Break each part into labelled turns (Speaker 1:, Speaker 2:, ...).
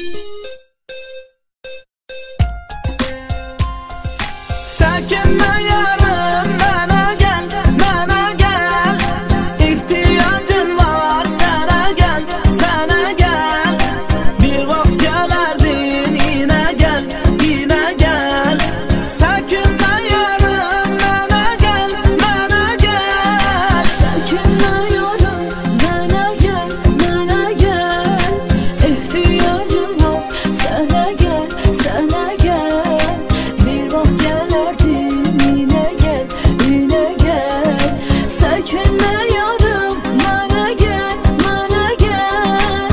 Speaker 1: Çəkinmə yarım, mənə gəl, mənə gəl. İhtiyacın var, sənə gəl, sənə gəl. Bir vaxt gələrdin, yenə gəl, yenə gəl. Çəkinmə yarım, mənə gəl, mənə gəl.
Speaker 2: Çəkinmə yarım, mənə gəl, mənə gəl. İhtiyacım var, sənə gəl, sənə gəl. Bir vaxt gələrdin, yenə gəl, yenə gəl. Çəkinmə yarım, mənə gəl, mənə gəl.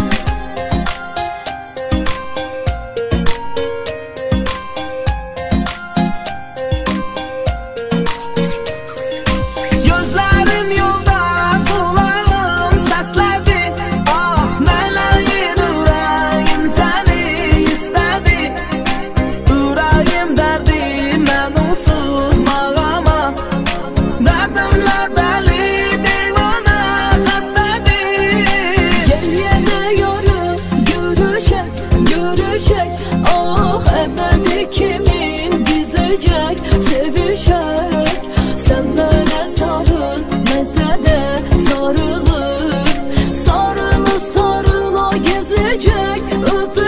Speaker 1: Gözlərim yolda, qulağım səslədi. Ah, mələyin ürəyim səni istədi. Ürəyim dərdi, mən onsuz mağama. Dərdimlə dəli, divana xəstədir.
Speaker 2: Gəl yenə yarım, görüşək, görüşək. Ah, əbədi kimin gizləyəcək, sevişək. Sən mənə sarıl, mən sənə sarılır. Sarılı sarıla gezəcək, öpəcək.